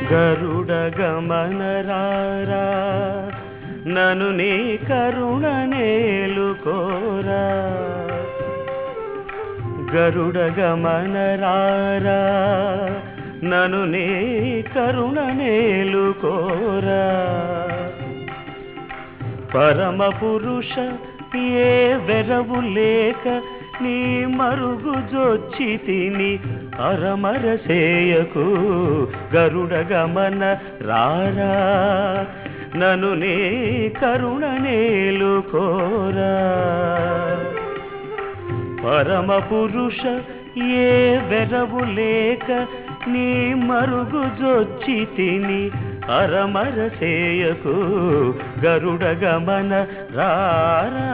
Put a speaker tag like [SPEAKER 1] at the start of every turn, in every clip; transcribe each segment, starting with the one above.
[SPEAKER 1] గరుడ గమన రారా నను నీ కరుణ నేలుకోరా గరుడ గమన రారా నను నీ కరుణ నేలుకోరా పరమ పురుష ఏ వెరవు లేక నీ మరుగు జొచ్చితిని అరమర సేయకు గరుడ గమన రారా నను నీ కరుణ నేలుకోరా పరమ పురుష ఏ వెరవు లేక నీ మరుగు జొచ్చితిని అరమర సేయకు గరుడ గమన రారా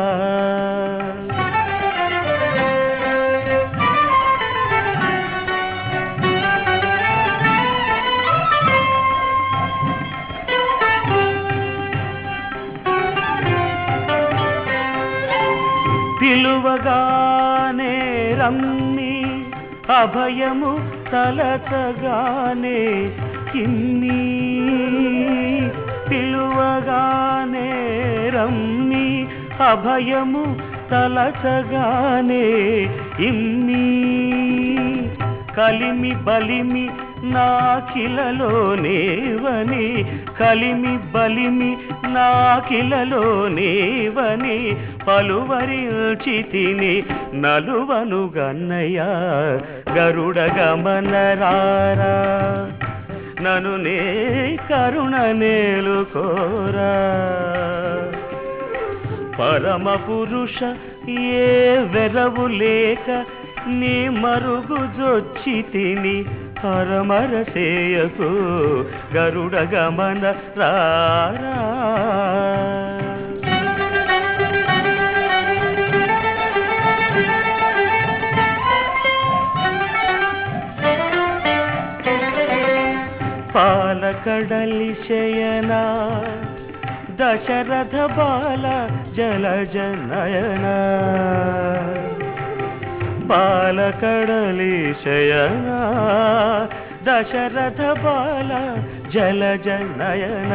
[SPEAKER 1] పిలువగానే రమ్మి అభయము తలచగానే ఇన్ని పిలువగానే రమ్మి అభయము తలచగానే ఇన్ని కలిమి బలిమి నాకిలలో నేవని కలిమి బలిమి నాకిలలో నేవని పలువరిల్చితిని నలువను గన్నయ్య గరుడ గమన రారా నను నే కరుణ నేలుకోరా పరమ పురుష ఏ వెరవు లేక నీ మరుగు జొచ్చితిని అరమర సేయకు గరుడ గమన రారా పాలకడలి శయన దశరథ బాల జలజ నయన పాలకడలి శయన దశరథ బాల జలజ నయన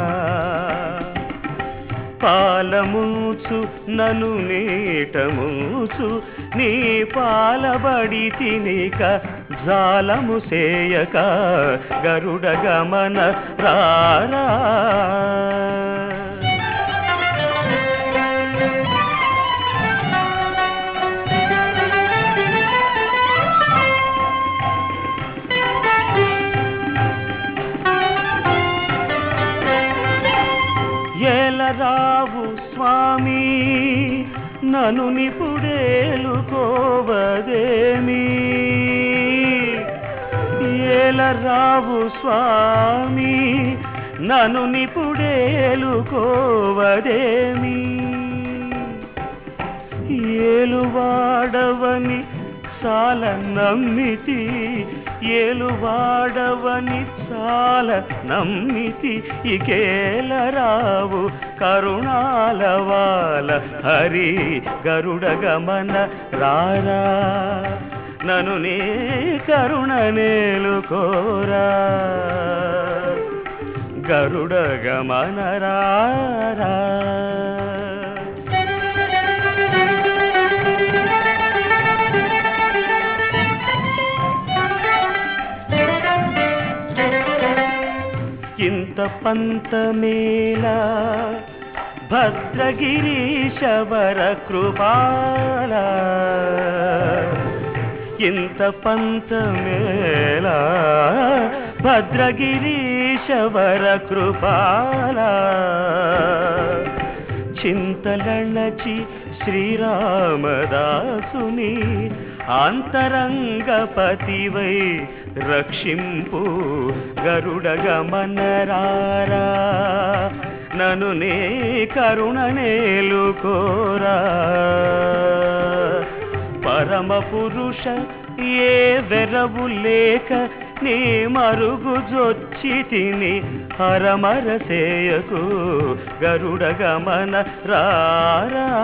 [SPEAKER 1] పాలమూచు నను నీటమూచు నీ పాలబడి తినిక జాలము సేయక గరుడ గమన రారా ఏలరావు స్వామి నను నిపుడేలుకోవదేమి ఏలరావు స్వామి నను నిపుడేలుకోవదేమి ఏలువాడవని చాలా నమ్మితి ఏలువాడవని చాలా నమ్మితి ఇకేలరావు కరుణాలవాల హరి గరుడ గమన రారా నను నీ కరుణ నేలుకోరా గరుడ గమన రారా ఇంత పంతమేలా భద్రగిరీశవర కృపాల ఇంత పంతమేలా భద్రగిరీశవర కృపాల చింతలణచి శ్రీరామదాసుని అంతరంగపతివై రక్షింపు గరుడ గమన రారా నను నే కరుణ నేలుకోరా పరమ పురుష ఏ వెరవు లేక నీ మరుగు జొచ్చితిని హరమర సేయకు గరుడ గమన రారా